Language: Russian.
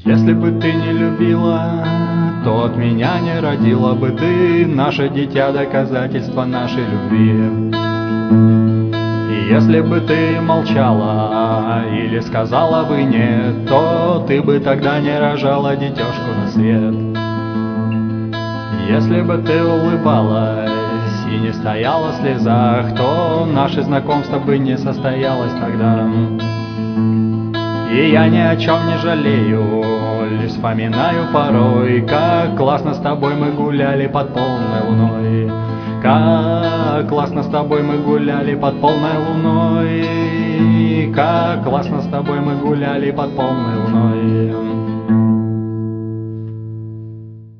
Если бы ты не любила, то от меня не родила бы ты. Наше дитя — доказательство нашей любви. И если бы ты молчала или сказала бы нет, то ты бы тогда не рожала детёшку на свет. Если бы ты улыбалась и не стояла в слезах, то наше знакомство бы не состоялось тогда. И я ни о чем не жалею, лишь вспоминаю порой, как классно с тобой мы гуляли под полной луной. Как классно с тобой мы гуляли под полной луной. Как классно с тобой мы гуляли под полной луной.